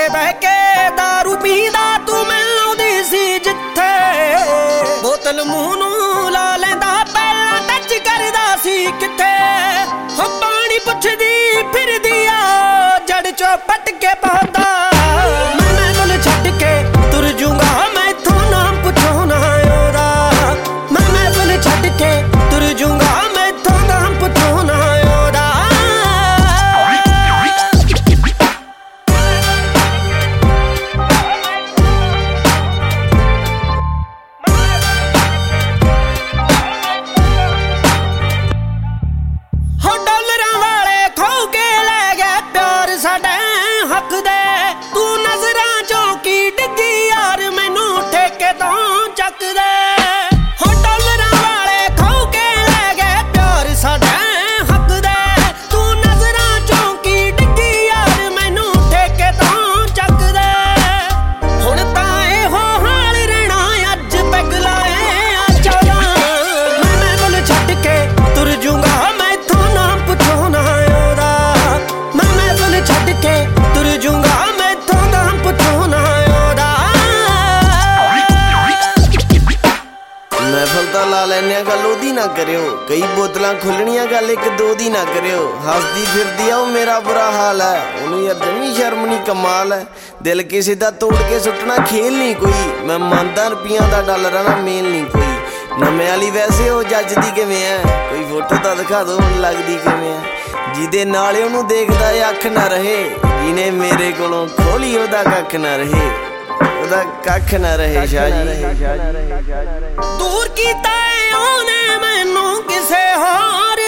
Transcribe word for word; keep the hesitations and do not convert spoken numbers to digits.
इकट्ठे बह के दारू पींदा तू मिलदी सी जिथे बोतल मूंह नूं ला लैंदा पहला टच करदा सी किथे हो पानी पुछदी फिरदी आ जड़ चो पट के पौधा मैं तैनूं छड्ड के तुर जूंगा मैं इत्थों नाम पुछो ना ओदा मैं तैनूं छड्ड के तुर जूंगा मैं इत्थों नाम पुछो ना ओदा हो डॉलरां वाले खो के ले गए प्यार साडे हक दे तू नजरां चों की डिग्गी यार मैनू ठेके तों चक दे हो डॉलरां वाले खो के ले गए प्यार साडे हक दे तू नजरां चों की डिग्गी यार मैनू ठेके तों चक दे हुण तां इहो हाल रहना अज पैग लाए आ चौदां मैं तैनूं छड्ड के तुर जूंगा मैं इत्थों नाम पुछो ना ओदा मैं तैनूं छड्ड के तुर जूंगा मैं इत्थों नाम पुछो ना ओदा महफल तां ला लैने गल ओदी ना करियो कई बोतलां खुलणियां गल एक दो दी ना करियो हसदी फिरदी आ मेरा बुरा हाल है ओनू यार जमी शर्म नहीं कमाल है दिल किसी दा तोड़ के सुटना खेल नहीं कोई मैं मनदा रुपइयां दा डॉलरां दा मेल नहीं कोई नਵੇਂ वाली वैसे हो जजदी किवें है कोई फोटो तां दिखा दो हुण लगदी किवें है जिहदे नाल ओनू देखदा अख ना रहे जिहने मेरे कोलों खोली ओदा कख ना रहे ओदा कख ना रहे शाह जी दूर कीता ओने मैनू किसे होर